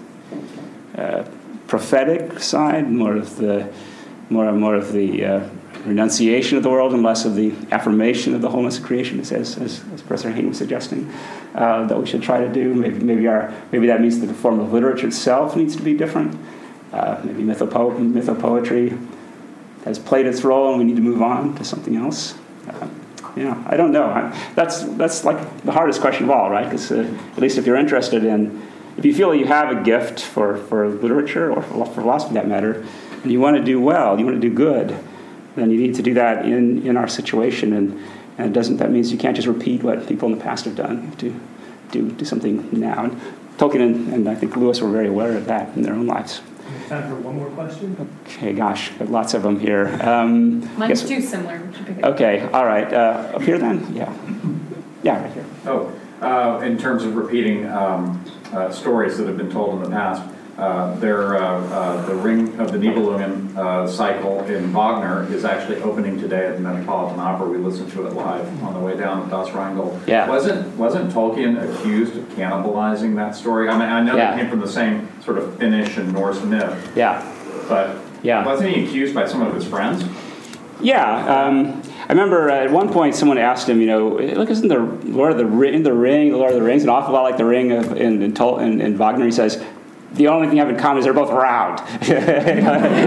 uh, prophetic side, more of the more and more of the uh, renunciation of the world and less of the affirmation of the wholeness of creation, as, as, as Professor Hayne was suggesting, uh, that we should try to do. Maybe, maybe, our, maybe that means that the form of literature itself needs to be different. Uh, maybe mythopo- mythopoetry has played its role and we need to move on to something else. Uh, yeah, I don't know. I, that's, that's like the hardest question of all, right? Because uh, at least if you're interested in, if you feel you have a gift for, for literature or for philosophy, for that matter, and you want to do well, you want to do good, then you need to do that in, in our situation, and, and it doesn't. That means you can't just repeat what people in the past have done. You have to do do something now. And Tolkien and, and I think Lewis were very aware of that in their own lives. Time for one more question. Okay, gosh, got lots of them here. Um, Mine's guess, too similar. We should pick it. Okay, all right. Uh, up here then? Yeah. Yeah, right here. Oh, uh, in terms of repeating um, uh, stories that have been told in the past. Uh, their, uh, uh, the Ring of the Nibelungen uh, cycle in Wagner is actually opening today at the Metropolitan Opera. We listened to it live on the way down at Das Rheingold. Yeah. Wasn't wasn't Tolkien accused of cannibalizing that story? I mean, I know yeah. they came from the same sort of Finnish and Norse myth. Yeah. But yeah. wasn't he accused by some of his friends? Yeah. Um, I remember uh, at one point someone asked him, you know, look, isn't the Lord of the Ring, in the Ring, the Lord of the Rings, an awful lot like the Ring of in, in, Tol- in, in Wagner? He says, the only thing they have in common is they're both round. so, they're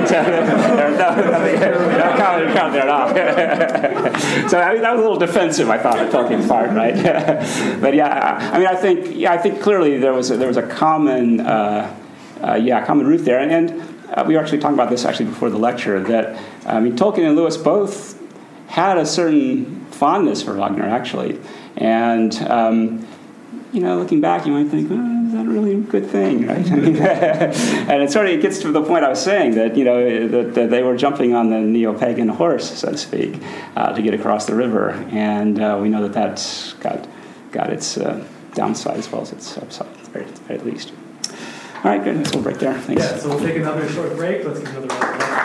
no, no common, common there at all. so I mean, that was a little defensive, I thought, at Tolkien's part, right? but yeah, I mean, I think, yeah, I think clearly there was a, there was a common, uh, uh, yeah, common root there, and, and uh, we were actually talking about this actually before the lecture. That I mean, Tolkien and Lewis both had a certain fondness for Wagner, actually, and. Um, You know, looking back, you might think, well, is that really a good thing, right? I mean, and it sort of it gets to the point I was saying that, you know, that, that they were jumping on the neo-pagan horse, so to speak, uh, to get across the river. And uh, we know that that's got, got its uh, downside as well as its upside, at least. All right, good. We'll break there. Thanks. Yeah, so we'll take another short break. Let's give another round of applause.